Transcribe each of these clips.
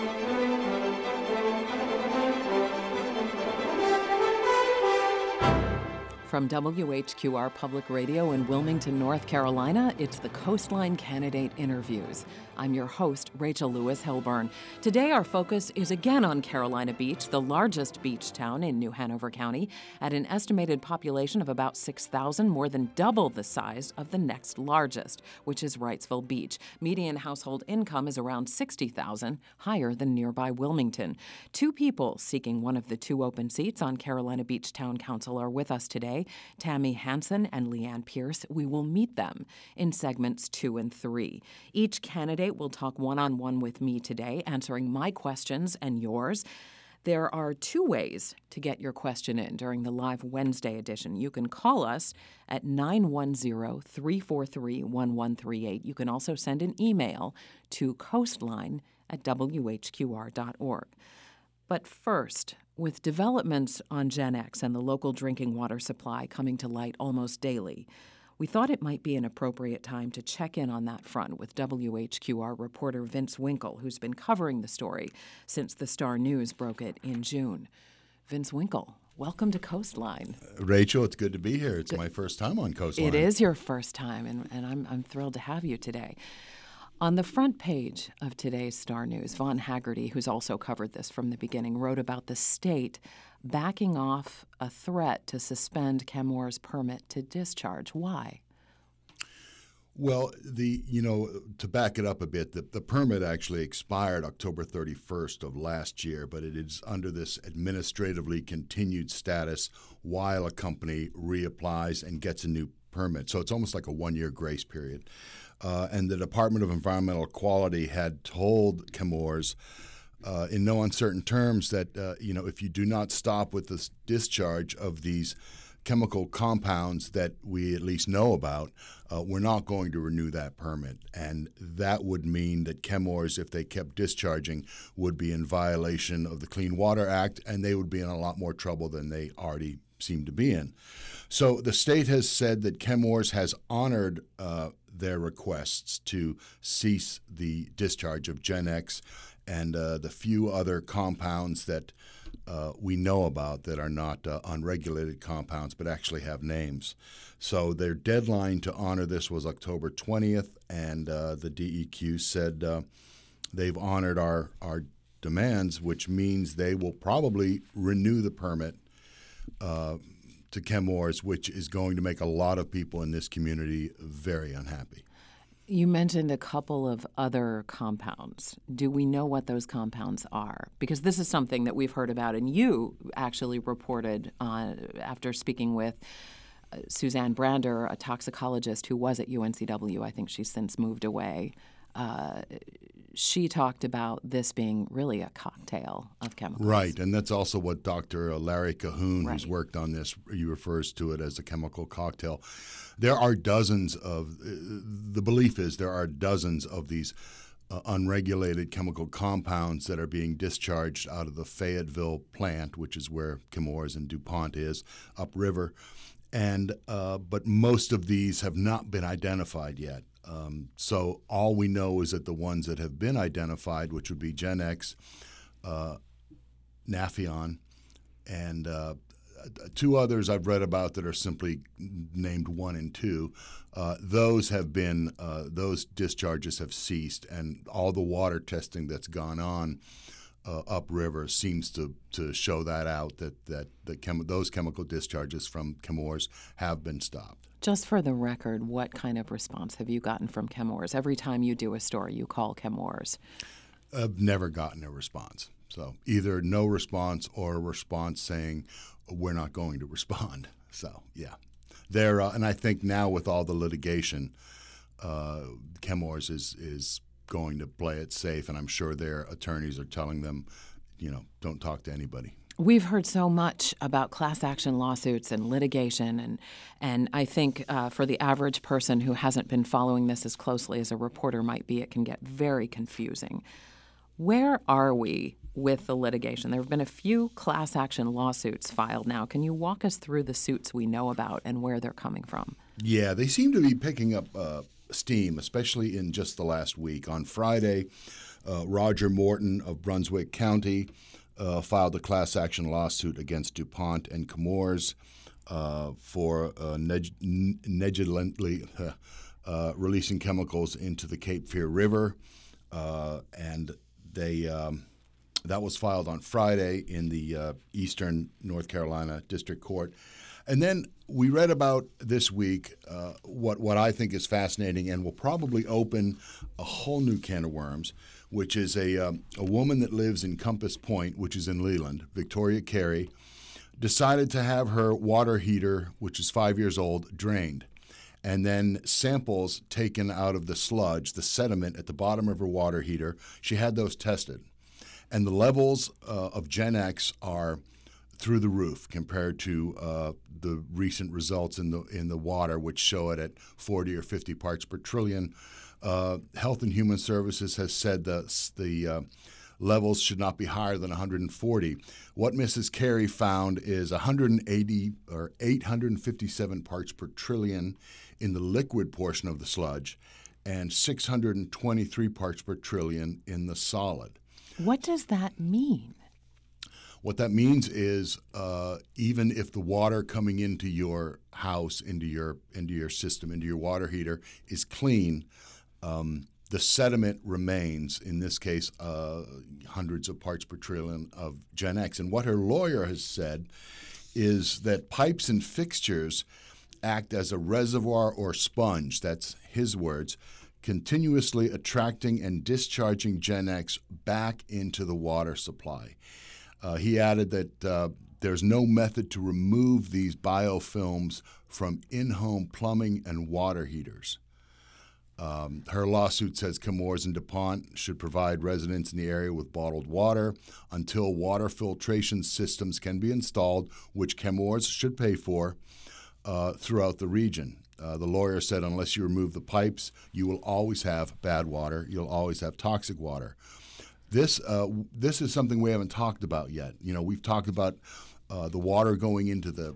From WHQR Public Radio in Wilmington, North Carolina, it's the Coastline Candidate Interviews. I'm your host, Rachel Lewis Hilburn. Today, our focus is again on Carolina Beach, the largest beach town in New Hanover County, at an estimated population of about 6,000, more than double the size of the next largest, which is Wrightsville Beach. Median household income is around $60,000, higher than nearby Wilmington. Two people seeking one of the two open seats on Carolina Beach Town Council are with us today, Tammy Hansen and Leanne Pierce. We will meet them in segments 2 and 3. Each candidate will talk one-on-one with me today, answering my questions and yours. There are two ways to get your question in during the live Wednesday edition. You can call us at 910-343-1138. You can also send an email to coastline@whqr.org. But first, with developments on GenX and the local drinking water supply coming to light almost daily, we thought it might be an appropriate time to check in on that front with WHQR reporter Vince Winkle, who's been covering the story since the Star News broke it in June. Vince Winkle, welcome to Coastline. Rachel, it's good to be here. It's my first time on Coastline. It is your first time, and I'm thrilled to have you today. On the front page of today's Star News, Vaughn Haggerty, who's also covered this from the beginning, wrote about the state backing off a threat to suspend Chemours' permit to discharge. Why? Well, to back it up a bit, the permit actually expired October 31st of last year, but it is under this administratively continued status while a company reapplies and gets a new permit. So it's almost like a one-year grace period. And the Department of Environmental Quality had told Chemours in no uncertain terms that, if you do not stop with the discharge of these chemical compounds that we at least know about, we're not going to renew that permit. And that would mean that Chemours, if they kept discharging, would be in violation of the Clean Water Act, and they would be in a lot more trouble than they already seem to be in. So the state has said that Chemours has honored their requests to cease the discharge of GenX and the few other compounds that we know about that are not unregulated compounds but actually have names. So their deadline to honor this was October 20th, and the DEQ said they've honored our demands, which means they will probably renew the permit to Chemours, which is going to make a lot of people in this community very unhappy. You mentioned a couple of other compounds. Do we know what those compounds are? Because this is something that we've heard about, and you actually reported after speaking with Suzanne Brander, a toxicologist who was at UNCW. I think she's since moved away. She talked about this being really a cocktail of chemicals. Right, and that's also what Dr. Larry Cahoon, who's worked on this, he refers to it as a chemical cocktail. There are dozens of, the belief is there are dozens of these unregulated chemical compounds that are being discharged out of the Fayetteville plant, which is where Chemours and DuPont is, upriver. And but most of these have not been identified yet. So all we know is that the ones that have been identified, which would be GenX, Nafion, and two others I've read about that are simply named 1 and 2, those have been those discharges have ceased, and all the water testing that's gone on upriver seems to show that out, that those chemical discharges from Chemours have been stopped. Just for the record, what kind of response have you gotten from Chemours? Every time you do a story, you call Chemours. I've never gotten a response. So either no response or a response saying we're not going to respond. So, yeah. They're and I think now with all the litigation, Chemours is going to play it safe, and I'm sure their attorneys are telling them, don't talk to anybody. We've heard so much about class action lawsuits and litigation, and I think for the average person who hasn't been following this as closely as a reporter might be, it can get very confusing. Where are we with the litigation? There have been a few class action lawsuits filed now. Can you walk us through the suits we know about and where they're coming from? Yeah, they seem to be picking up steam, especially in just the last week. On Friday, Roger Morton of Brunswick County filed a class action lawsuit against DuPont and Chemours for negligently releasing chemicals into the Cape Fear River, and that was filed on Friday in the Eastern North Carolina District Court. And then we read about this week what I think is fascinating and will probably open a whole new can of worms, which is a woman that lives in Compass Point, which is in Leland, Victoria Carey, decided to have her water heater, which is 5 years old, drained, and then samples taken out of the sludge, the sediment at the bottom of her water heater. She had those tested. And the levels of Gen X are through the roof compared to the recent results in the water, which show it at 40 or 50 parts per trillion. Health and Human Services has said the levels should not be higher than 140. What Mrs. Carey found is 180 or 857 parts per trillion in the liquid portion of the sludge and 623 parts per trillion in the solid. What does that mean? What that means is even if the water coming into your house, into your system, into your water heater is clean, the sediment remains, in this case, hundreds of parts per trillion of Gen X. And what her lawyer has said is that pipes and fixtures act as a reservoir or sponge, that's his words, continuously attracting and discharging Gen X back into the water supply. He added that there's no method to remove these biofilms from in-home plumbing and water heaters. Her lawsuit says Chemours and DuPont should provide residents in the area with bottled water until water filtration systems can be installed, which Chemours should pay for throughout the region. The lawyer said unless you remove the pipes, you will always have bad water. You'll always have toxic water. This is something we haven't talked about yet. You know, we've talked about the water going into the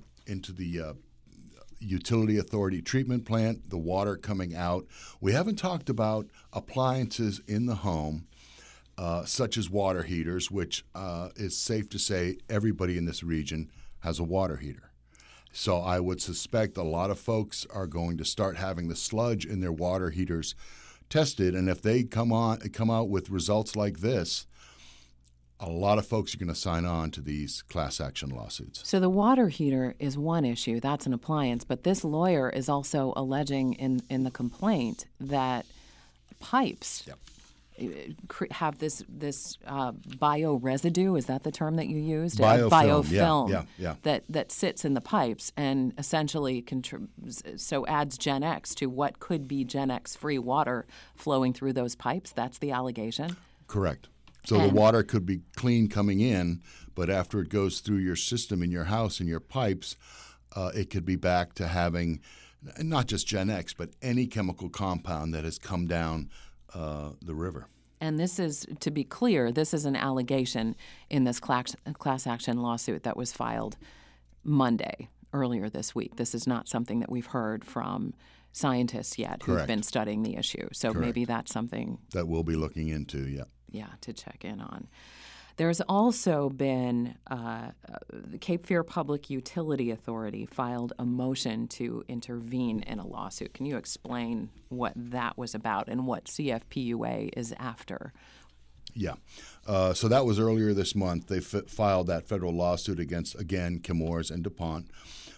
utility authority treatment plant, the water coming out. We haven't talked about appliances in the home, such as water heaters, which is safe to say everybody in this region has a water heater. So I would suspect a lot of folks are going to start having the sludge in their water heaters tested, and if they come out with results like this, a lot of folks are going to sign on to these class action lawsuits. So the water heater is one issue. That's an appliance. But this lawyer is also alleging in the complaint that pipes have this bioresidue. Is that the term that you used? Biofilm. That sits in the pipes and essentially adds Gen X to what could be Gen X-free water flowing through those pipes. That's the allegation? Correct. So the water could be clean coming in, but after it goes through your system in your house and your pipes, it could be back to having not just Gen X, but any chemical compound that has come down the river. And this is, to be clear, this is an allegation in this class action lawsuit that was filed Monday, earlier this week. This is not something that we've heard from scientists yet who've been studying the issue. So maybe that's something that we'll be looking into, to check in on. There's also been the Cape Fear Public Utility Authority filed a motion to intervene in a lawsuit. Can you explain what that was about and what CFPUA is after? Yeah. So that was earlier this month. They filed that federal lawsuit against, again, Chemours and DuPont.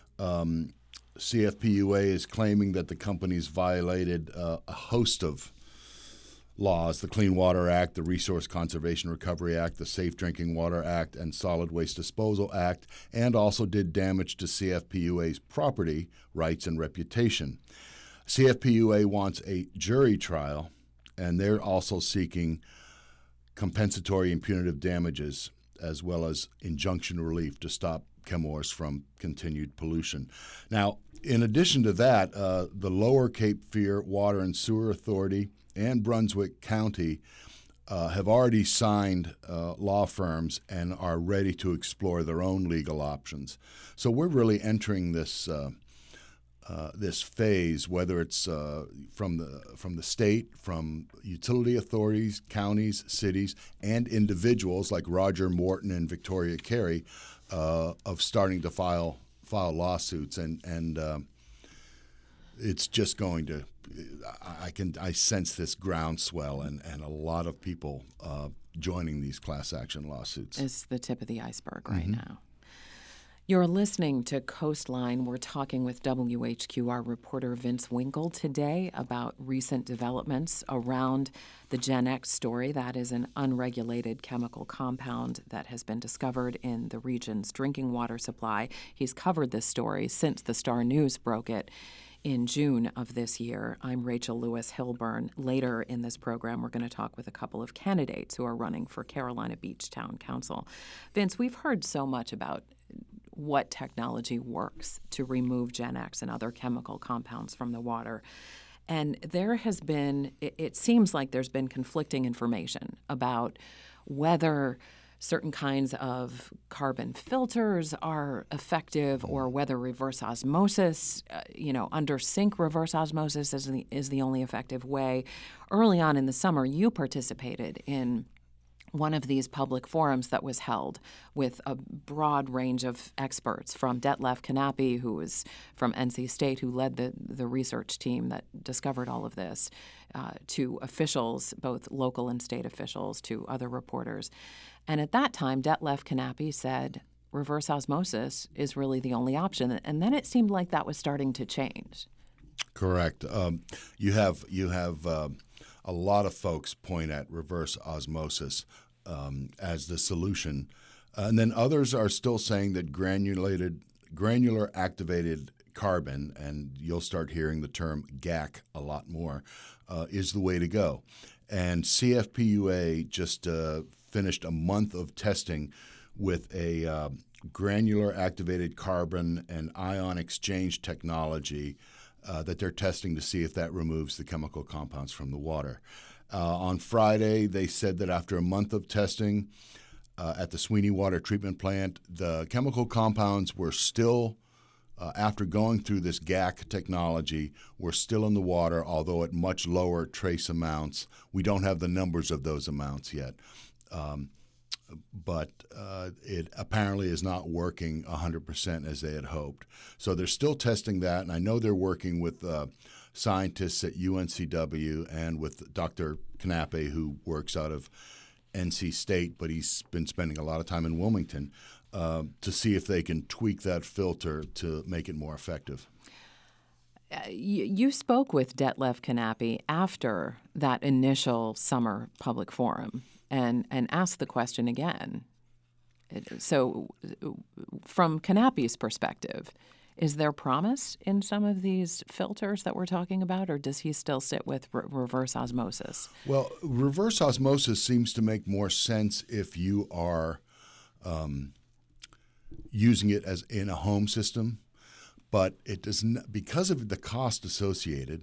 CFPUA is claiming that the companies violated a host of laws, the Clean Water Act, the Resource Conservation Recovery Act, the Safe Drinking Water Act, and Solid Waste Disposal Act, and also did damage to CFPUA's property rights and reputation. CFPUA wants a jury trial, and they're also seeking compensatory and punitive damages as well as injunction relief to stop Chemours from continued pollution. Now, in addition to that, the Lower Cape Fear Water and Sewer Authority and Brunswick County have already signed law firms and are ready to explore their own legal options. So we're really entering this this phase, whether it's from the state, from utility authorities, counties, cities, and individuals like Roger Morton and Victoria Carey, of starting to file lawsuits, and it's just going to. I sense this groundswell and a lot of people joining these class action lawsuits. It's the tip of the iceberg right now. You're listening to Coastline. We're talking with WHQR reporter Vince Winkle today about recent developments around the GenX story. That is an unregulated chemical compound that has been discovered in the region's drinking water supply. He's covered this story since the Star News broke it in June of this year. I'm Rachel Lewis Hilburn. Later in this program, we're going to talk with a couple of candidates who are running for Carolina Beach Town Council. Vince, we've heard so much about what technology works to remove GenX and other chemical compounds from the water. And there has been, it seems like there's been conflicting information about whether certain kinds of carbon filters are effective or whether reverse osmosis, under sink reverse osmosis is the only effective way. Early on in the summer, you participated in one of these public forums that was held with a broad range of experts, from Detlef Knappe, who was from NC State, who led the research team that discovered all of this, to officials, both local and state officials, to other reporters. And at that time, Detlef Knappe said reverse osmosis is really the only option. And then it seemed like that was starting to change. Correct. You have a lot of folks point at reverse osmosis as the solution. And then others are still saying that granular activated carbon, and you'll start hearing the term GAC a lot more, is the way to go. And CFPUA just finished a month of testing with a granular activated carbon and ion exchange technology that they're testing to see if that removes the chemical compounds from the water. On Friday, they said that after a month of testing at the Sweeney Water Treatment Plant, the chemical compounds were still, after going through this GAC technology, were still in the water, although at much lower trace amounts. We don't have the numbers of those amounts yet. But it apparently is not working 100% as they had hoped. So they're still testing that, and I know they're working with scientists at UNCW and with Dr. Knappe, who works out of NC State, but he's been spending a lot of time in Wilmington, to see if they can tweak that filter to make it more effective. You spoke with Detlef Knappe after that initial summer public forum and asked the question again. So from Knappe's perspective, is there promise in some of these filters that we're talking about, or does he still sit with reverse osmosis? Well, reverse osmosis seems to make more sense if you are using it as in a home system, but it does not, because of the cost associated.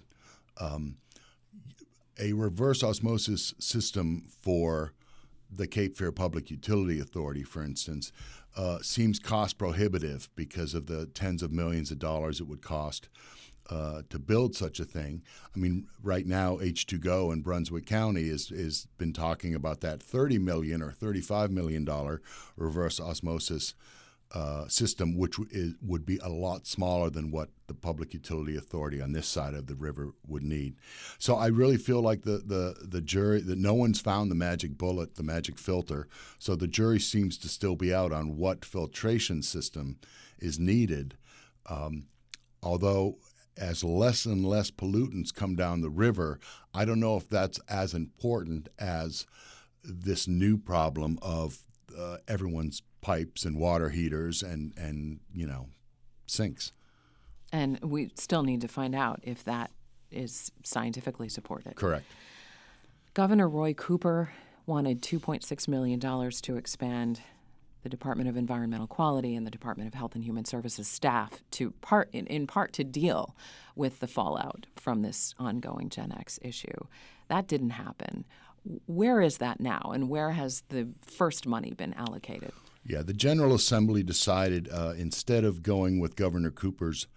A reverse osmosis system for the Cape Fear Public Utility Authority, for instance, seems cost prohibitive because of the tens of millions of dollars it would cost to build such a thing. I mean, right now, H2Go in Brunswick County is been talking about that $30 million or $35 million reverse osmosis system, which would be a lot smaller than what the Public Utility Authority on this side of the river would need. So I really feel like the jury, that no one's found the magic bullet, the magic filter. So the jury seems to still be out on what filtration system is needed. Although as less and less pollutants come down the river, I don't know if that's as important as this new problem of everyone's pipes and water heaters and sinks. And we still need to find out if that is scientifically supported. Correct. Governor Roy Cooper wanted $2.6 million to expand the Department of Environmental Quality and the Department of Health and Human Services staff in part to deal with the fallout from this ongoing GenX issue. That didn't happen. Where is that now, and where has the first money been allocated? Yeah, the General Assembly decided instead of going with Governor Cooper's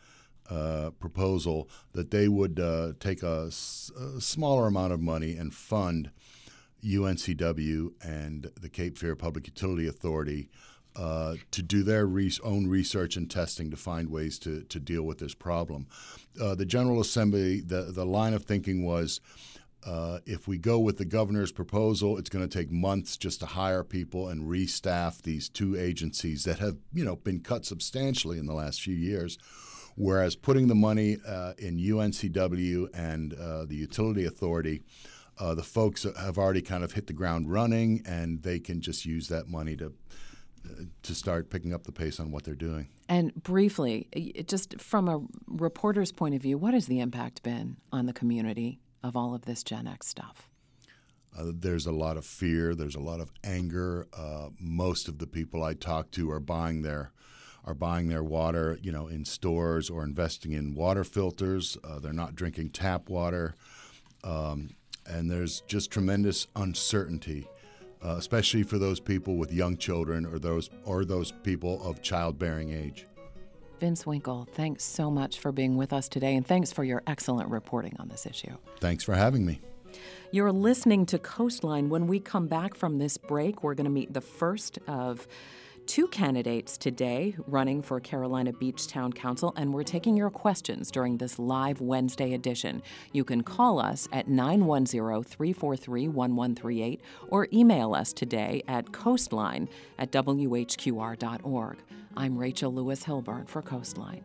proposal that they would take a smaller amount of money and fund UNCW and the Cape Fear Public Utility Authority to do their own research and testing to find ways to deal with this problem. The General Assembly, the line of thinking was, if we go with the governor's proposal, it's going to take months just to hire people and restaff these two agencies that have, been cut substantially in the last few years. Whereas putting the money in UNCW and the Utility Authority, the folks have already kind of hit the ground running, and they can just use that money to start picking up the pace on what they're doing. And briefly, just from a reporter's point of view, what has the impact been on the community of all of this Gen X stuff? There's a lot of fear. There's a lot of anger. Most of the people I talk to are buying their water, in stores or investing in water filters. They're not drinking tap water, and there's just tremendous uncertainty, especially for those people with young children or those people of childbearing age. Vince Winkle, thanks so much for being with us today, and thanks for your excellent reporting on this issue. Thanks for having me. You're listening to Coastline. When we come back from this break, we're going to meet the first of two candidates today running for Carolina Beach Town Council, and we're taking your questions during this live Wednesday edition. You can call us at 910-343-1138 or email us today at coastline@whqr.org. I'm Rachel Lewis Hilburn for Coastline.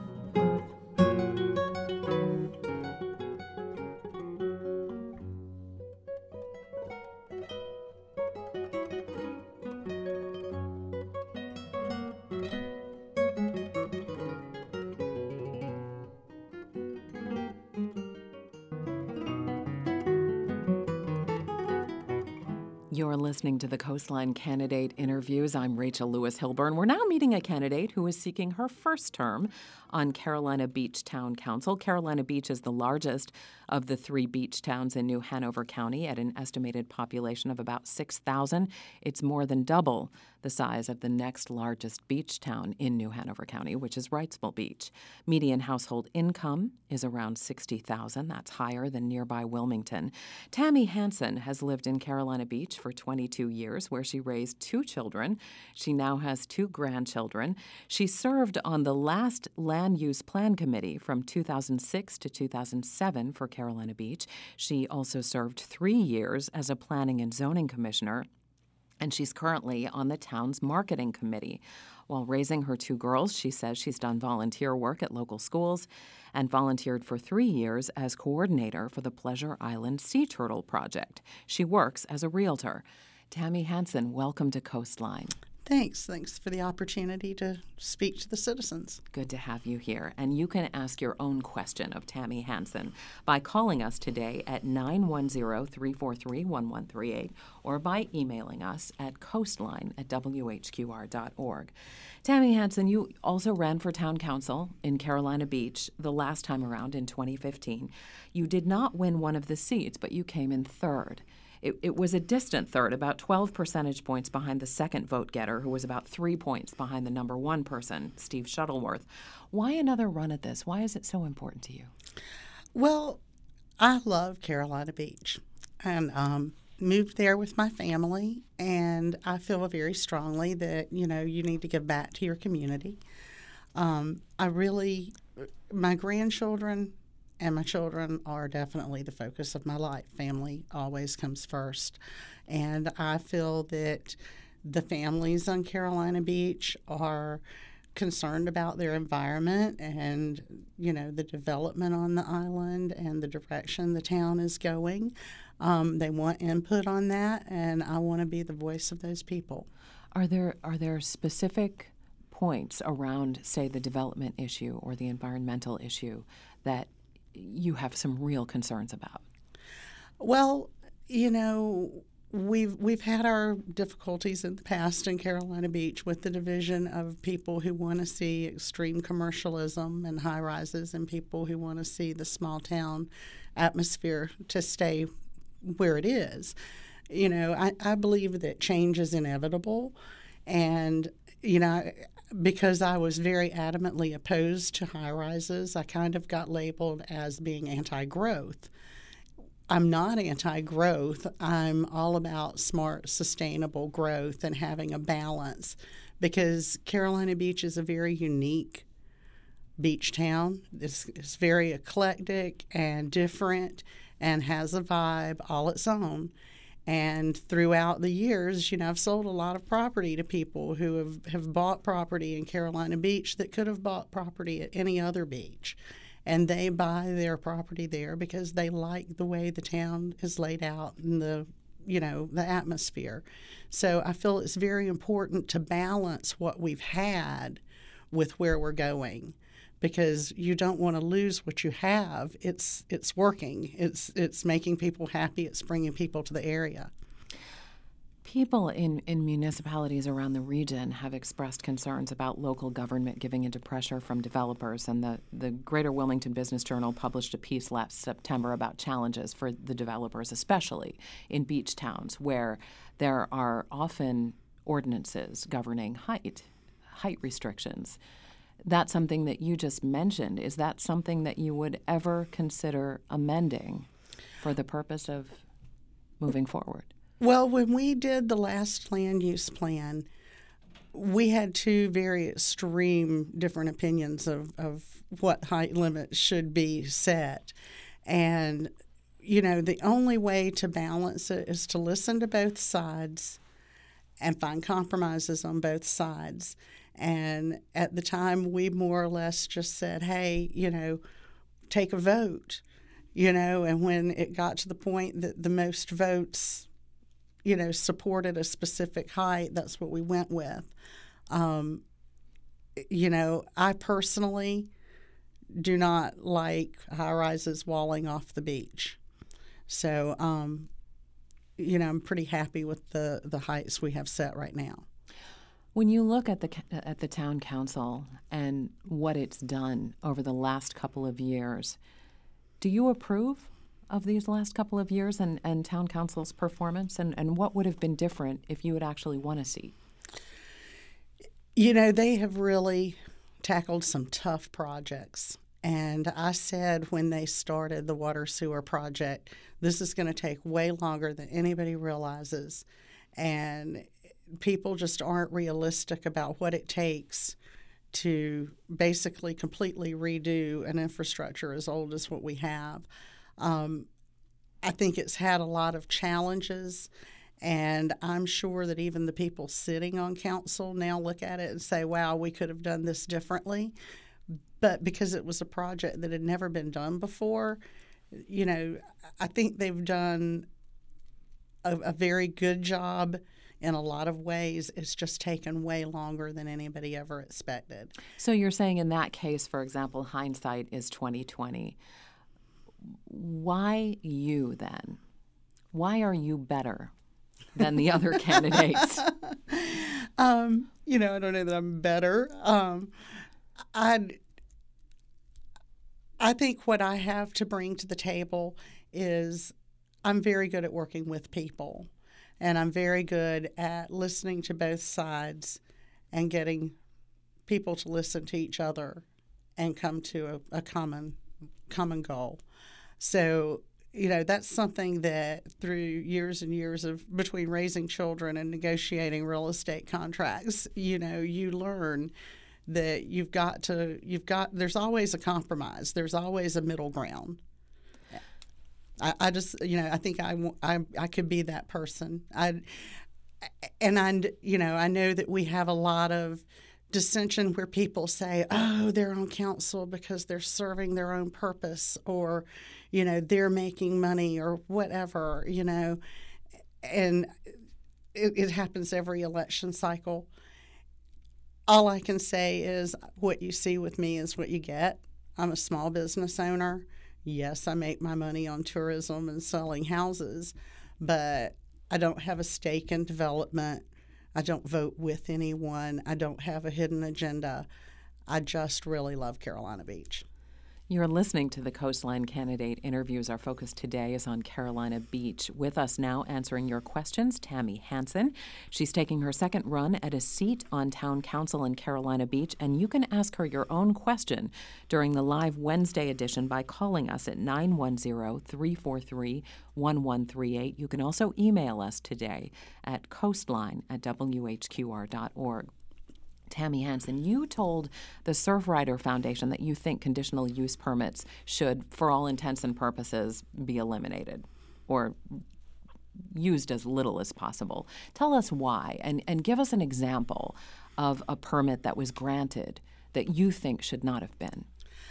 You're listening to the Coastline Candidate Interviews. I'm Rachel Lewis Hilburn. We're now meeting a candidate who is seeking her first term on Carolina Beach Town Council. Carolina Beach is the largest of the three beach towns in New Hanover County at an estimated population of about 6,000. It's more than double the size of the next largest beach town in New Hanover County, which is Wrightsville Beach. Median household income is around $60,000. That's higher than nearby Wilmington. Tammy Hansen has lived in Carolina Beach for 22 years, where she raised two children. She now has two grandchildren. She served on the last Land Use Plan Committee from 2006 to 2007 for Carolina Beach. She also served 3 years as a planning and zoning commissioner, and she's currently on the town's marketing committee. While raising her two girls, she says she's done volunteer work at local schools and volunteered for 3 years as coordinator for the Pleasure Island Sea Turtle Project. She works as a realtor. Tammy Hansen, welcome to Coastline. Thanks for the opportunity to speak to the citizens. Good to have you here. And you can ask your own question of Tammy Hansen by calling us today at 910-343-1138 or by emailing us at coastline@whqr.org. Tammy Hansen, you also ran for town council in Carolina Beach the last time around in 2015. You did not win one of the seats, but you came in third. It was a distant third, about 12 percentage points behind the second vote getter, who was about 3 points behind the number one person, Steve Shuttleworth. Why another run at this? Why is it so important to you? Well, I love Carolina Beach and moved there with my family, and I feel very strongly that, you need to give back to your community. My grandchildren and my children are definitely the focus of my life. Family always comes first. And I feel that the families on Carolina Beach are concerned about their environment and, the development on the island and the direction the town is going. They want input on that, and I want to be the voice of those people. Are there specific points around, say, the development issue or the environmental issue that you have some real concerns about? Well, we've had our difficulties in the past in Carolina Beach with the division of people who want to see extreme commercialism and high rises and people who want to see the small town atmosphere to stay where it is. I believe that change is inevitable, and because I was very adamantly opposed to high rises, I kind of got labeled as being anti-growth. I'm not anti-growth. I'm all about smart, sustainable growth and having a balance, because Carolina Beach is a very unique beach town. It's very eclectic and different and has a vibe all its own. And throughout the years, I've sold a lot of property to people who have bought property in Carolina Beach that could have bought property at any other beach. And they buy their property there because they like the way the town is laid out and the atmosphere. So I feel it's very important to balance what we've had with where we're going, because you don't want to lose what you have. It's working. It's making people happy. It's bringing people to the area. People in municipalities around the region have expressed concerns about local government giving into pressure from developers, and the Greater Wilmington Business Journal published a piece last September about challenges for the developers, especially in beach towns where there are often ordinances governing height restrictions. That's something that you just mentioned. Is that something that you would ever consider amending for the purpose of moving forward? Well, when we did the last land use plan, we had two very extreme different opinions of what height limits should be set. And, the only way to balance it is to listen to both sides and find compromises on both sides. And at the time, we more or less just said, hey, take a vote, and when it got to the point that the most votes, supported a specific height, that's what we went with. I personally do not like high-rises walling off the beach. So, I'm pretty happy with the heights we have set right now. When you look at the town council and what it's done over the last couple of years, do you approve of these last couple of years and town council's performance? And what would have been different if you had actually won a seat? They have really tackled some tough projects. And I said when they started the water sewer project, this is going to take way longer than anybody realizes. And people just aren't realistic about what it takes to basically completely redo an infrastructure as old as what we have. I think it's had a lot of challenges, and I'm sure that even the people sitting on council now look at it and say, wow, we could have done this differently. But because it was a project that had never been done before, I think they've done a very good job in a lot of ways. It's just taken way longer than anybody ever expected. So you're saying in that case, for example, hindsight is 20/20. Why you then? Why are you better than the other candidates? I don't know that I'm better. I think what I have to bring to the table is I'm very good at working with people. And I'm very good at listening to both sides and getting people to listen to each other and come to a common goal. So, that's something that through years and years of between raising children and negotiating real estate contracts, you learn that there's always a compromise. There's always a middle ground. I just, I think I could be that person. I know that we have a lot of dissension where people say, oh, they're on council because they're serving their own purpose, or, they're making money or whatever, and it happens every election cycle. All I can say is what you see with me is what you get. I'm a small business owner. Yes, I make my money on tourism and selling houses, but I don't have a stake in development. I don't vote with anyone. I don't have a hidden agenda. I just really love Carolina Beach. You're listening to the Coastline Candidate Interviews. Our focus today is on Carolina Beach. With us now answering your questions, Tammy Hansen. She's taking her second run at a seat on Town Council in Carolina Beach, and you can ask her your own question during the live Wednesday edition by calling us at 910-343-1138. You can also email us today at coastline@whqr.org. Tammy Hansen, you told the Surfrider Foundation that you think conditional use permits should, for all intents and purposes, be eliminated or used as little as possible. Tell us why, and give us an example of a permit that was granted that you think should not have been.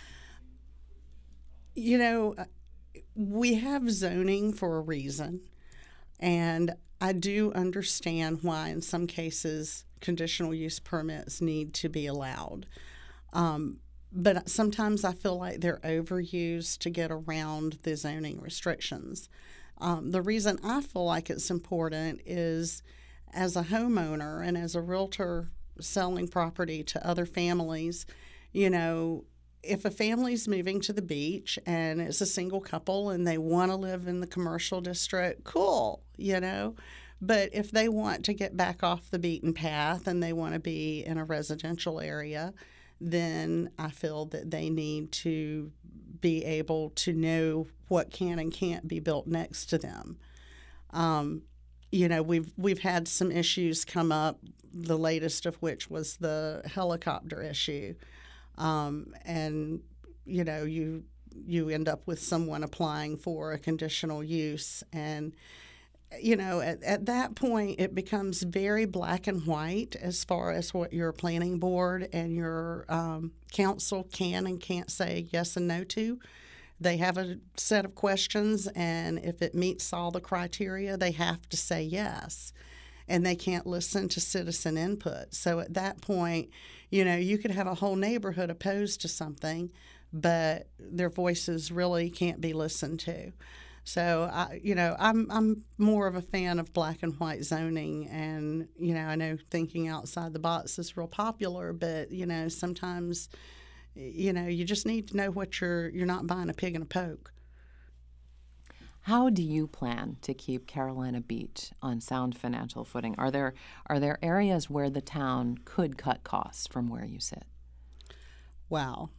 You know, we have zoning for a reason, and I do understand why in some cases conditional use permits need to be allowed. But sometimes I feel like they're overused to get around the zoning restrictions. The reason I feel like it's important is as a homeowner and as a realtor selling property to other families, you know, if a family's moving to the beach and it's a single couple and they want to live in the commercial district, cool, you know. But if they want to get back off the beaten path and they want to be in a residential area, then I feel that they need to be able to know what can and can't be built next to them. You know, we've had some issues come up, the latest of which was the helicopter issue. And, you know, you end up with someone applying for a conditional use, and you know, at that point, it becomes very black and white as far as what your planning board and your council can and can't say yes and no to. They have a set of questions, and if it meets all the criteria, they have to say yes, and they can't listen to citizen input. So at that point, you know, you could have a whole neighborhood opposed to something, but their voices really can't be listened to. So, I'm more of a fan of black and white zoning, and, you know, I know thinking outside the box is real popular, but, you know, sometimes, you know, you just need to know what you're not buying a pig in a poke. How do you plan to keep Carolina Beach on sound financial footing? Are there areas where the town could cut costs from where you sit? Wow.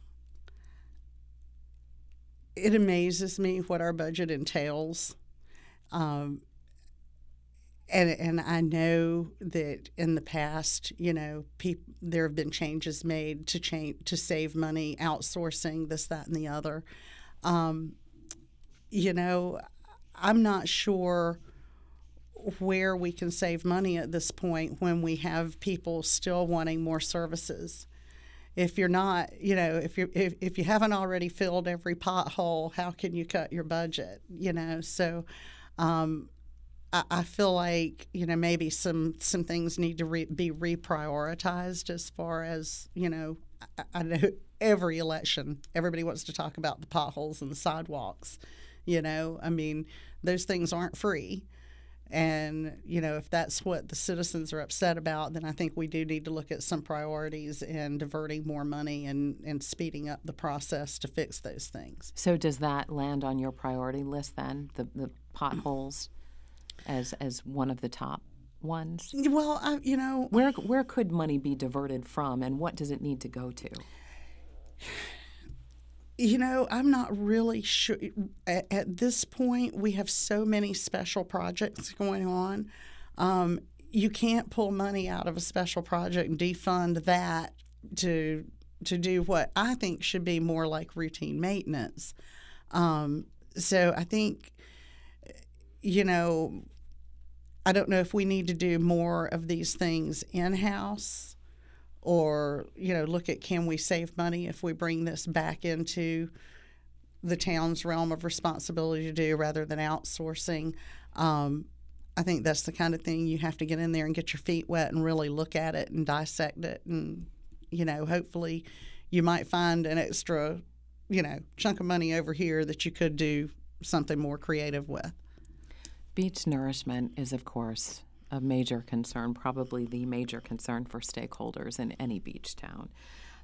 It amazes me what our budget entails. And I know that in the past, you know, there have been changes made to save money, outsourcing this, that, and the other. You know, I'm not sure where we can save money at this point when we have people still wanting more services. If you're not, you know, if you haven't already filled every pothole, how can you cut your budget? You know, so I feel like, you know, maybe some things need to be reprioritized as far as, you know, I know every election everybody wants to talk about the potholes and the sidewalks. You know, I mean, those things aren't free. And, you know, if that's what the citizens are upset about, then I think we do need to look at some priorities and diverting more money and speeding up the process to fix those things. So does that land on your priority list then, the potholes as one of the top ones? Well, you know. Where could money be diverted from, and what does it need to go to? You know, I'm not really sure. At this point, we have so many special projects going on. You can't pull money out of a special project and defund that to do what I think should be more like routine maintenance. So I think, you know, I don't know if we need to do more of these things in-house, or, you know, look at, can we save money if we bring this back into the town's realm of responsibility to do rather than outsourcing. I think that's the kind of thing you have to get in there and get your feet wet and really look at it and dissect it. And, you know, hopefully you might find an extra, you know, chunk of money over here that you could do something more creative with. Beach nourishment is, of course, a major concern, probably the major concern for stakeholders in any beach town.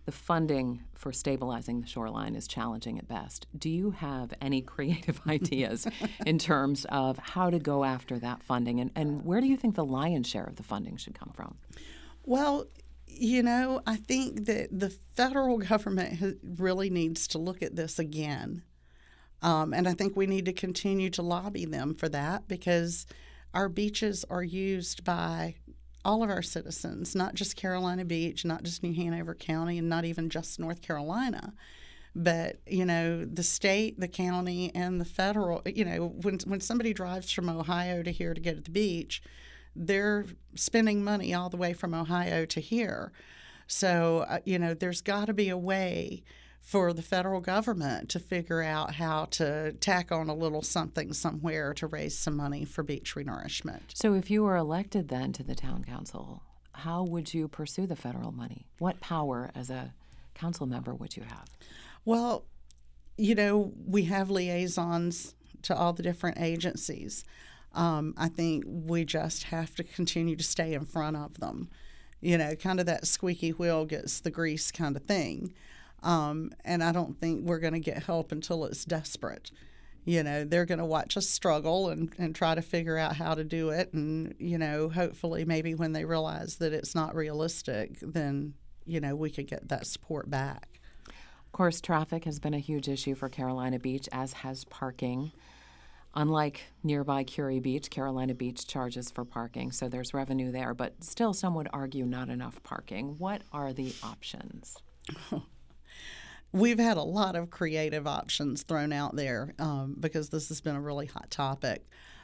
the funding for stabilizing the shoreline is challenging at best. Do you have any creative ideas in terms of how to go after that funding? And where do you think the lion's share of the funding should come from? Well, I think that the federal government really needs to look at this again. And I think we need to continue to lobby them for that, because our beaches are used by all of our citizens, not just Carolina Beach, not just New Hanover County, and not even just North Carolina. But, the state, the county, and the federal, when somebody drives from Ohio to here to get to the beach, they're spending money all the way from Ohio to here. So, there's got to be a way for the federal government to figure out how to tack on a little something somewhere to raise some money for beach renourishment. So if you were elected then to the town council, how would you pursue the federal money? What power as a council member would you have? Well, we have liaisons to all the different agencies. I think we just have to continue to stay in front of them. Kind of that squeaky wheel gets the grease kind of thing. And I don't think we're going to get help until it's desperate. They're going to watch us struggle and try to figure out how to do it. And, hopefully maybe when they realize that it's not realistic, then, we could get that support back. Of course, traffic has been a huge issue for Carolina Beach, as has parking. Unlike nearby Curie Beach, Carolina Beach charges for parking, so there's revenue there. But still, some would argue not enough parking. What are the options? We've had a lot of creative options thrown out there because this has been a really hot topic.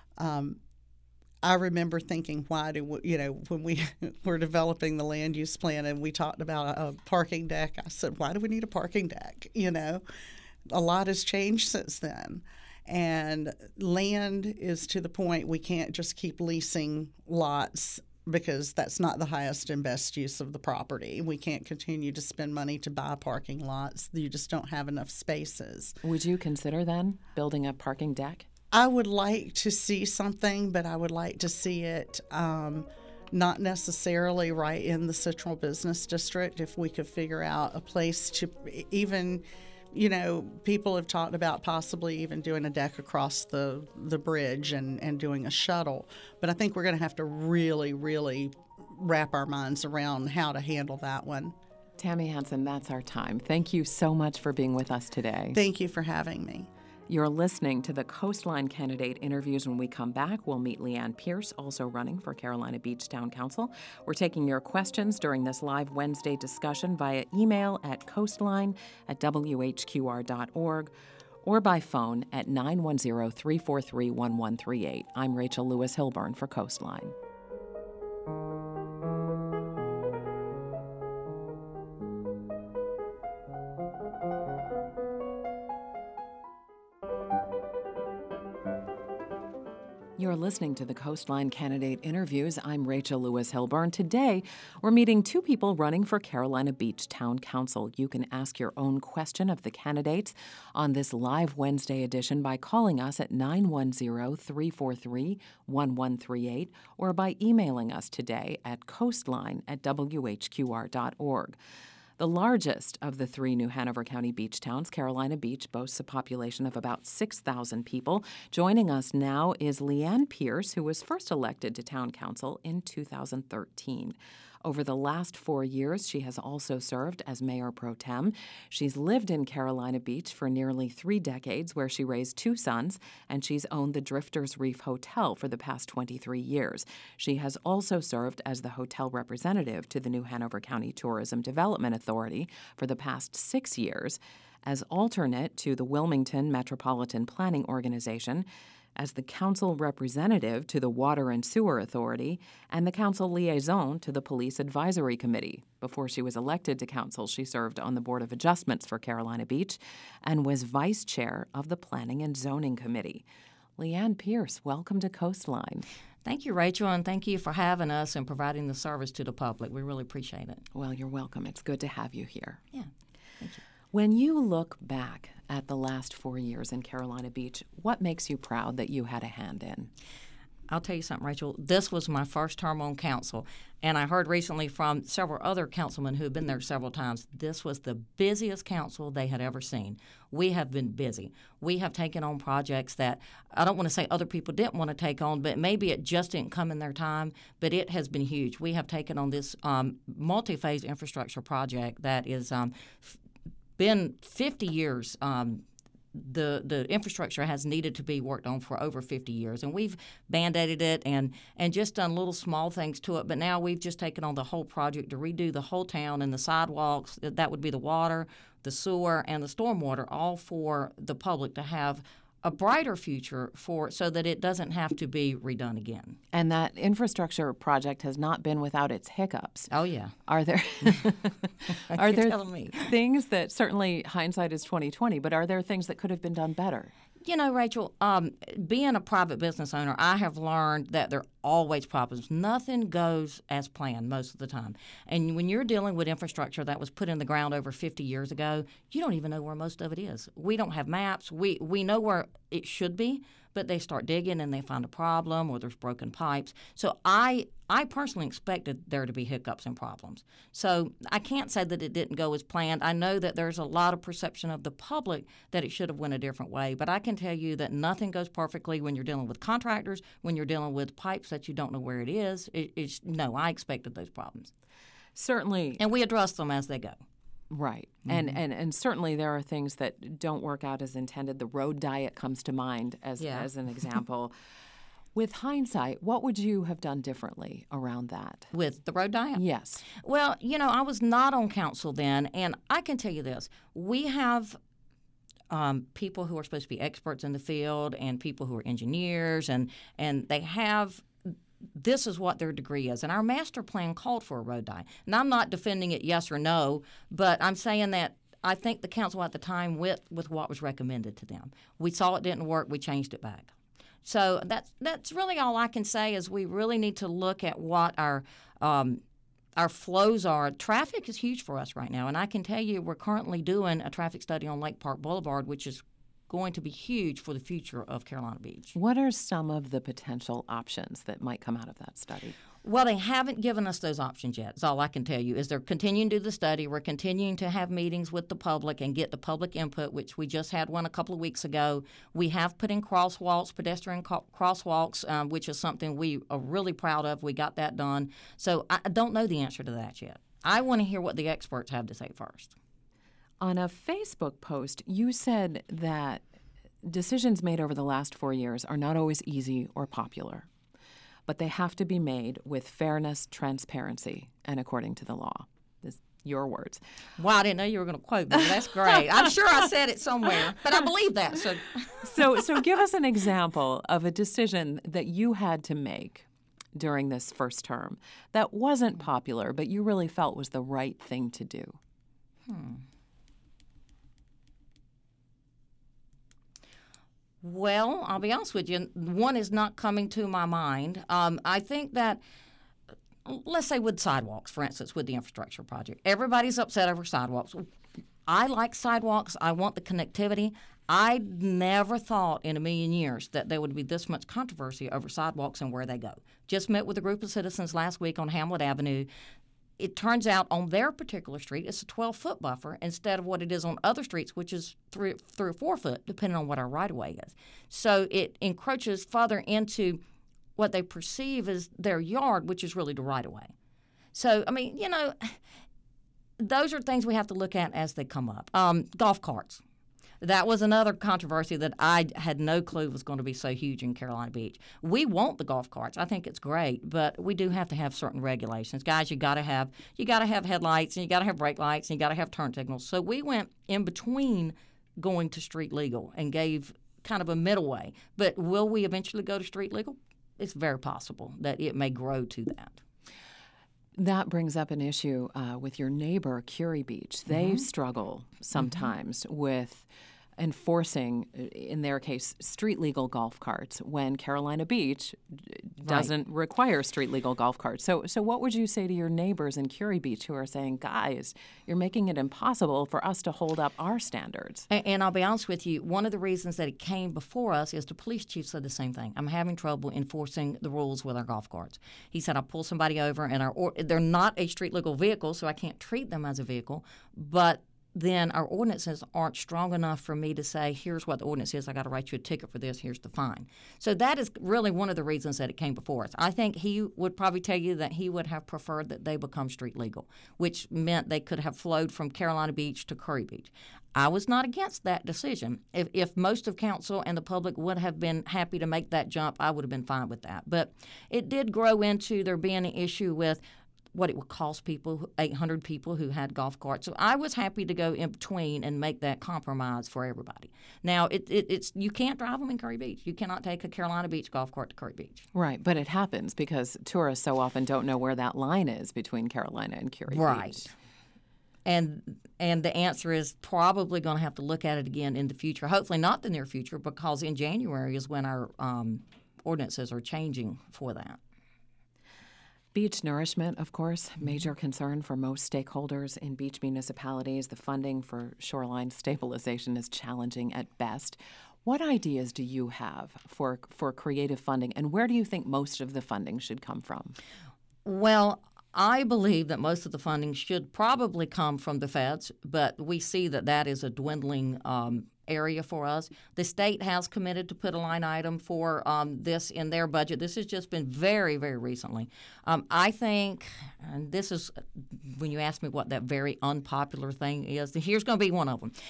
I remember thinking, when we were developing the land use plan and we talked about a parking deck, I said, why do we need a parking deck? A lot has changed since then. And land is to the point we can't just keep leasing lots, because that's not the highest and best use of the property. We can't continue to spend money to buy parking lots. You just don't have enough spaces. Would you consider then building a parking deck? I would like to see something, but I would like to see it not necessarily right in the Central Business District. If we could figure out a place to even, people have talked about possibly even doing a deck across the bridge and doing a shuttle. But I think we're going to have to really, really wrap our minds around how to handle that one. Tammy Hansen, that's our time. Thank you so much for being with us today. Thank you for having me. You're listening to the Coastline candidate interviews. When we come back, we'll meet Leanne Pierce, also running for Carolina Beach Town Council. We're taking your questions during this live Wednesday discussion via email at coastline@whqr.org or by phone at 910-343-1138. I'm Rachel Lewis Hilburn for Coastline. You're listening to the Coastline Candidate Interviews. I'm Rachel Lewis Hilburn. Today, we're meeting two people running for Carolina Beach Town Council. You can ask your own question of the candidates on this live Wednesday edition by calling us at 910-343-1138 or by emailing us today at coastline@whqr.org. The largest of the three New Hanover County beach towns, Carolina Beach, boasts a population of about 6,000 people. Joining us now is Leanne Pierce, who was first elected to town council in 2013. Over the last 4 years, she has also served as mayor pro tem. She's lived in Carolina Beach for nearly 3 decades, where she raised 2 sons, and she's owned the Drifters Reef Hotel for the past 23 years. She has also served as the hotel representative to the New Hanover County Tourism Development Authority for the past 6 years, as alternate to the Wilmington Metropolitan Planning Organization, as the council representative to the Water and Sewer Authority, and the council liaison to the Police Advisory Committee. Before she was elected to council, she served on the Board of Adjustments for Carolina Beach and was vice chair of the Planning and Zoning Committee. Leanne Pierce, welcome to Coastline. Thank you, Rachel, and thank you for having us and providing the service to the public. We really appreciate it. Well, you're welcome. It's good to have you here. Yeah, thank you. When you look back at the last 4 years in Carolina Beach, what makes you proud that you had a hand in? I'll tell you something, Rachel. This was my first term on council, and I heard recently from several other councilmen who have been there several times, this was the busiest council they had ever seen. We have been busy. We have taken on projects that I don't want to say other people didn't want to take on, but maybe it just didn't come in their time, but it has been huge. We have taken on this multi-phase infrastructure project that is been 50 years. The infrastructure has needed to be worked on for over 50 years, and we've band-aided it and just done little small things to it. But now we've just taken on the whole project to redo the whole town and the sidewalks. That would be the water, the sewer, and the stormwater, all for the public to have a brighter future so that it doesn't have to be redone again. And that infrastructure project has not been without its hiccups. Oh, yeah. Are there You're telling me. things that, certainly hindsight is 20/20, but are there things that could have been done better? You know, Rachel, being a private business owner, I have learned that there are always problems. Nothing goes as planned most of the time. And when you're dealing with infrastructure that was put in the ground over 50 years ago, you don't even know where most of it is. We don't have maps. We know where it should be, but they start digging and they find a problem or there's broken pipes. So I personally expected there to be hiccups and problems. So I can't say that it didn't go as planned. I know that there's a lot of perception of the public that it should have went a different way, but I can tell you that nothing goes perfectly when you're dealing with contractors, when you're dealing with pipes that you don't know where it is. No, I expected those problems. Certainly. And we address them as they go. Right. Mm-hmm. And certainly there are things that don't work out as intended. The road diet comes to mind as an example. With hindsight, what would you have done differently around that? With the road diet? Yes. Well, you know, I was not on council then, and I can tell you this. We have people who are supposed to be experts in the field and people who are engineers, and they have this is what their degree is. And our master plan called for a road diet. And I'm not defending it yes or no, but I'm saying that I think the council at the time went with what was recommended to them. We saw it didn't work. We changed it back. So that's really all I can say is we really need to look at what our flows are. Traffic is huge for us right now, and I can tell you we're currently doing a traffic study on Lake Park Boulevard, which is going to be huge for the future of Carolina Beach. What are some of the potential options that might come out of that study? Well, they haven't given us those options yet. That's all I can tell you is they're continuing to do the study. We're continuing to have meetings with the public and get the public input, which we just had one a couple of weeks ago. We have put in crosswalks, pedestrian crosswalks, which is something we are really proud of. We got that done. So I don't know the answer to that yet. I want to hear what the experts have to say first. On a Facebook post, you said that decisions made over the last 4 years are not always easy or popular, but they have to be made with fairness, transparency, and according to the law. This, your words. Wow, I didn't know you were going to quote me. That's great. I'm sure I said it somewhere, but I believe that. So give us an example of a decision that you had to make during this first term that wasn't popular, but you really felt was the right thing to do. Well, I'll be honest with you, one is not coming to my mind. I think that, let's say with sidewalks, for instance, with the infrastructure project, everybody's upset over sidewalks. I like sidewalks. I want the connectivity. I never thought in a million years that there would be this much controversy over sidewalks and where they go. Just met with a group of citizens last week on Hamlet Avenue. It turns out on their particular street, it's a 12-foot buffer instead of what it is on other streets, which is 3 or 4 foot, depending on what our right-of-way is. So it encroaches further into what they perceive as their yard, which is really the right-of-way. So, I mean, you know, those are things we have to look at as they come up. Golf carts. That was another controversy that I had no clue was going to be so huge in Carolina Beach. We want the golf carts. I think it's great, but we do have to have certain regulations. Guys, you got to have headlights, and you got to have brake lights, and you got to have turn signals. So we went in between going to street legal and gave kind of a middle way. But will we eventually go to street legal? It's very possible that it may grow to that. That brings up an issue with your neighbor, Curie Beach. They struggle sometimes with enforcing, in their case, street legal golf carts when Carolina Beach doesn't require street legal golf carts. So what would you say to your neighbors in Curie Beach who are saying, guys, you're making it impossible for us to hold up our standards? And I'll be honest with you, one of the reasons that it came before us is the police chief said the same thing. I'm having trouble enforcing the rules with our golf carts. He said, I'll pull somebody over, and they're not a street legal vehicle, so I can't treat them as a vehicle, but then our ordinances aren't strong enough for me to say, here's what the ordinance is, I got to write you a ticket for this, here's the fine. So that is really one of the reasons that it came before us. I think he would probably tell you that he would have preferred that they become street legal, which meant they could have flowed from Carolina Beach to Curry Beach. I was not against that decision. If most of council and the public would have been happy to make that jump, I would have been fine with that. But it did grow into there being an issue with what it would cost people, 800 people who had golf carts. So I was happy to go in between and make that compromise for everybody. Now, it's you can't drive them in Curry Beach. You cannot take a Carolina Beach golf cart to Curry Beach. Right, but it happens because tourists so often don't know where that line is between Carolina and Curie Beach. And the answer is probably going to have to look at it again in the future. Hopefully not the near future, because in January is when our ordinances are changing for that. Beach nourishment, of course, major concern for most stakeholders in beach municipalities. The funding for shoreline stabilization is challenging at best. What ideas do you have for creative funding, and where do you think most of the funding should come from? Well, I believe that most of the funding should probably come from the feds, but we see that is a dwindling area for us. The state has committed to put a line item for this in their budget. This has just been very, very recently. I think, and this is when you ask me what that very unpopular thing is, here's going to be one of them.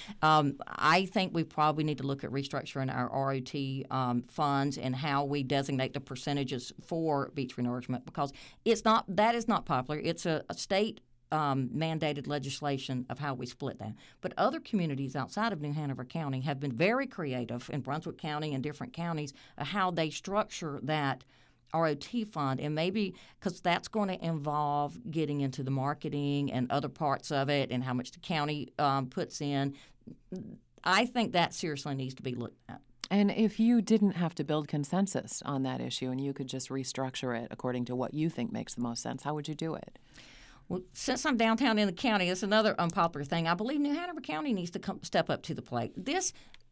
I think we probably need to look at restructuring our ROT funds and how we designate the percentages for beach renourishment, because that is not popular. It's a state mandated legislation of how we split that. But other communities outside of New Hanover County have been very creative, in Brunswick County and different counties, how they structure that ROT fund, and maybe because that's going to involve getting into the marketing and other parts of it and how much the county puts in. I think that seriously needs to be looked at. And if you didn't have to build consensus on that issue and you could just restructure it according to what you think makes the most sense, how would you do it? Well, since I'm downtown in the county, it's another unpopular thing. I believe New Hanover County needs to step up to the plate. This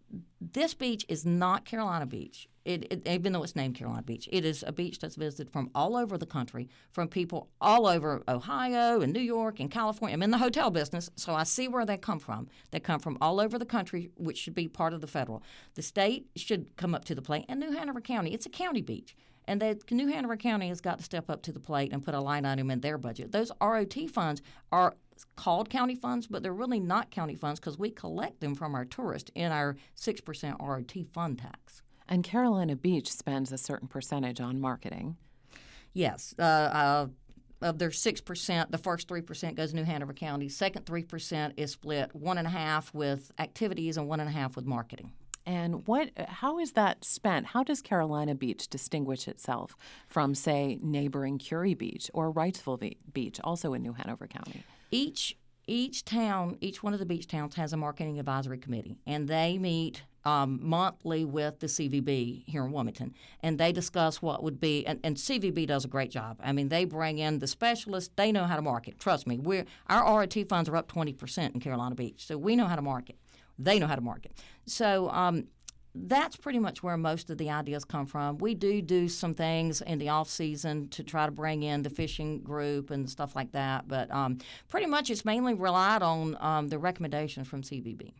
beach is not Carolina Beach. Even though it's named Carolina Beach, it is a beach that's visited from all over the country, from people all over Ohio and New York and California. I'm in the hotel business, so I see where they come from. They come from all over the country, which should be part of the federal. The state should come up to the plate, and New Hanover County, it's a county beach. And New Hanover County has got to step up to the plate and put a line item in their budget. Those ROT funds are called county funds, but they're really not county funds because we collect them from our tourists in our 6% ROT fund tax. And Carolina Beach spends a certain percentage on marketing. Yes. Of their 6%, the first 3% goes to New Hanover County. Second 3% is split 1.5 with activities and 1.5 with marketing. And how is that spent? How does Carolina Beach distinguish itself from, say, neighboring Curie Beach or Wrightsville Beach, also in New Hanover County? Each one of the beach towns has a marketing advisory committee, and they meet monthly with the CVB here in Wilmington, and they discuss what would be, and CVB does a great job. I mean, they bring in the specialists. They know how to market. Trust me, our ROT funds are up 20% in Carolina Beach, so we know how to market. They know how to market. So that's pretty much where most of the ideas come from. We do some things in the off season to try to bring in the fishing group and stuff like that, but pretty much it's mainly relied on the recommendations from CVB.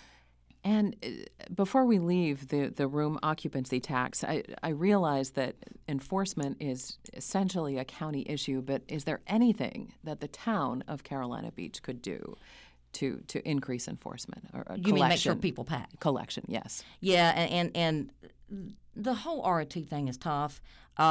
And before we leave the room occupancy tax, I realize that enforcement is essentially a county issue, but is there anything that the town of Carolina Beach could do to increase enforcement or collection? You mean make sure people pay? Collection, yes. Yeah, and the whole ROT thing is tough.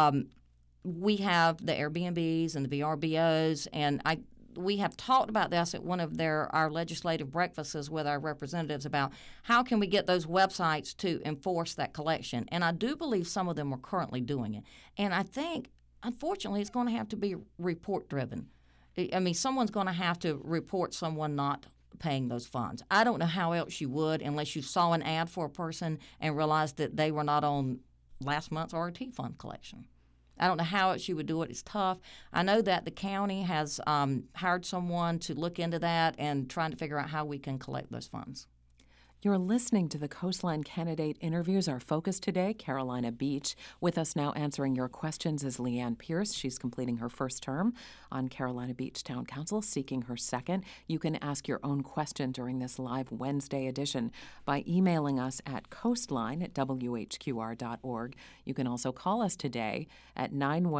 We have the Airbnbs and the VRBOs, and we have talked about this at one of our legislative breakfasts with our representatives about how can we get those websites to enforce that collection. And I do believe some of them are currently doing it. And I think, unfortunately, it's going to have to be report-driven. I mean, someone's going to have to report someone not paying those funds. I don't know how else you would unless you saw an ad for a person and realized that they were not on last month's RT fund collection. I don't know how else you would do it. It's tough. I know that the county has hired someone to look into that and trying to figure out how we can collect those funds. You're listening to the Coastline Candidate Interviews. Our focus today, Carolina Beach. With us now answering your questions is Leanne Pierce. She's completing her first term on Carolina Beach Town Council, seeking her second. You can ask your own question during this live Wednesday edition by emailing us at coastline@whqr.org. You can also call us today at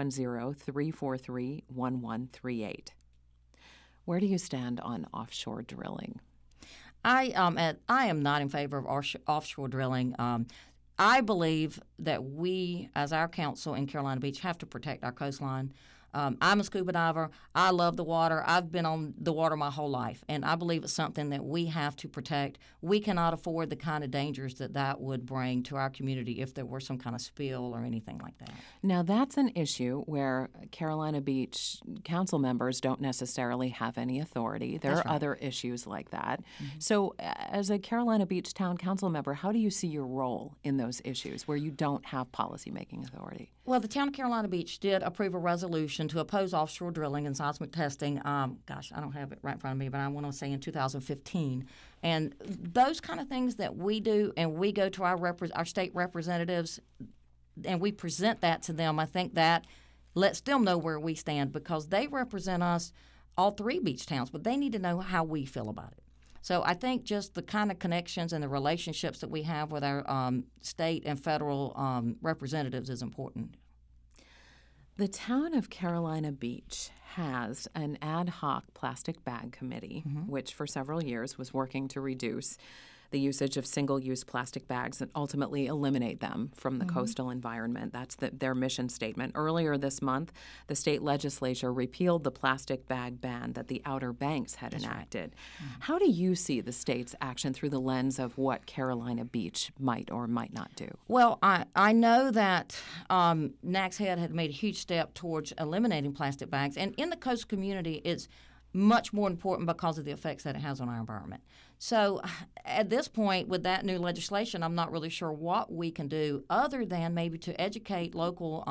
910-343-1138. Where do you stand on offshore drilling? I am not in favor of offshore drilling. I believe that we, as our council in Carolina Beach, have to protect our coastline. I'm a scuba diver. I love the water. I've been on the water my whole life, and I believe it's something that we have to protect. We cannot afford the kind of dangers that would bring to our community if there were some kind of spill or anything like that. Now, that's an issue where Carolina Beach council members don't necessarily have any authority. There are other issues like that. Mm-hmm. So, as a Carolina Beach Town Council member, how do you see your role in those issues where you don't have policymaking authority? Well, the town of Carolina Beach did approve a resolution to oppose offshore drilling and seismic testing. I don't have it right in front of me, but I want to say in 2015. And those kind of things that we do, and we go to our state representatives, and we present that to them, I think that lets them know where we stand because they represent us, all three beach towns, but they need to know how we feel about it. So I think just the kind of connections and the relationships that we have with our state and federal representatives is important. The town of Carolina Beach has an ad hoc plastic bag committee, which for several years was working to reduce the usage of single-use plastic bags and ultimately eliminate them from the coastal environment. That's their mission statement. Earlier this month, the state legislature repealed the plastic bag ban that the Outer Banks had enacted. Right. How do you see the state's action through the lens of what Carolina Beach might or might not do? Well, I know that Nags Head had made a huge step towards eliminating plastic bags, and in the coastal community, it's much more important because of the effects that it has on our environment. So at this point, with that new legislation, I'm not really sure what we can do other than maybe to educate local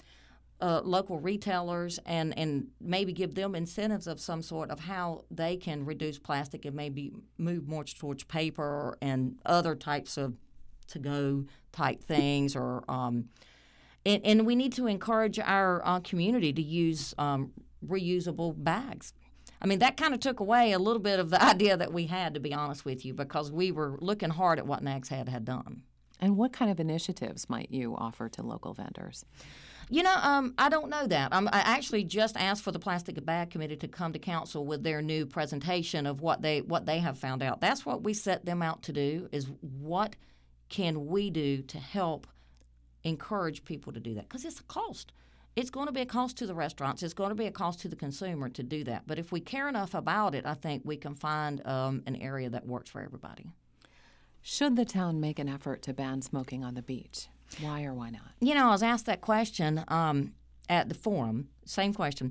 retailers and maybe give them incentives of some sort of how they can reduce plastic and maybe move more towards paper and other types of to-go type things. Or and we need to encourage our community to use reusable bags. I mean, that kind of took away a little bit of the idea that we had, to be honest with you, because we were looking hard at what Nags Head had done. And what kind of initiatives might you offer to local vendors? You know, I don't know that. I actually just asked for the Plastic Bag Committee to come to council with their new presentation of what they have found out. That's what we set them out to do, is what can we do to help encourage people to do that? Because it's a cost. It's going to be a cost to the restaurants. It's going to be a cost to the consumer to do that. But if we care enough about it, I think we can find an area that works for everybody. Should the town make an effort to ban smoking on the beach? Why or why not? You know, I was asked that question at the forum, same question.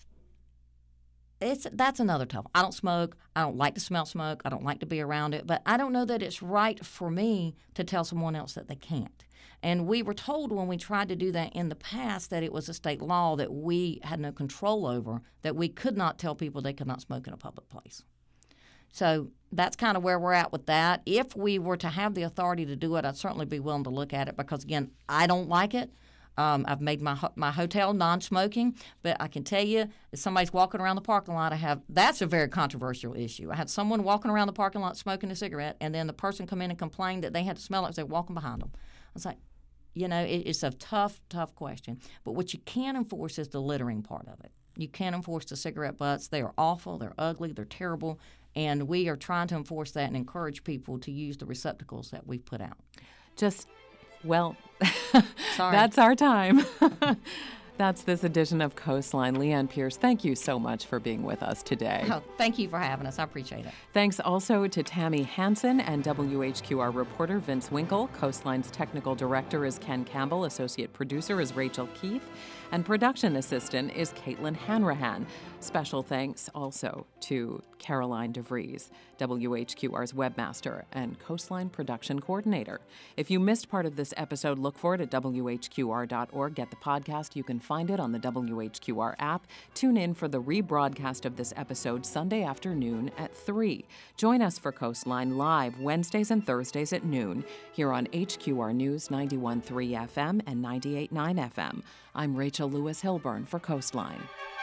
That's another tough. I don't smoke. I don't like to smell smoke. I don't like to be around it. But I don't know that it's right for me to tell someone else that they can't. And we were told when we tried to do that in the past that it was a state law that we had no control over, that we could not tell people they could not smoke in a public place. So that's kind of where we're at with that. If we were to have the authority to do it, I'd certainly be willing to look at it because, again, I don't like it. I've made my hotel non-smoking, but I can tell you, if somebody's walking around the parking lot, that's a very controversial issue. I had someone walking around the parking lot smoking a cigarette, and then the person come in and complained that they had to smell it as they were walking behind them. I was like, you know, it's a tough question. But what you can enforce is the littering part of it. You can't enforce the cigarette butts. They are awful. They're ugly. They're terrible. And we are trying to enforce that and encourage people to use the receptacles that we've put out. Well, Sorry. That's our time. That's this edition of Coastline. Leanne Pierce, thank you so much for being with us today. Oh, thank you for having us. I appreciate it. Thanks also to Tammy Hansen and WHQR reporter Vince Winkle. Coastline's technical director is Ken Campbell. Associate producer is Rachel Keith. And production assistant is Caitlin Hanrahan. Special thanks also to Caroline DeVries, WHQR's webmaster and Coastline production coordinator. If you missed part of this episode, look for it at WHQR.org. Get the podcast. You can find it on the WHQR app. Tune in for the rebroadcast of this episode Sunday afternoon at 3. Join us for Coastline live Wednesdays and Thursdays at noon here on HQR News 91.3 FM and 98.9 FM. I'm Rachel Lewis Hilburn for Coastline.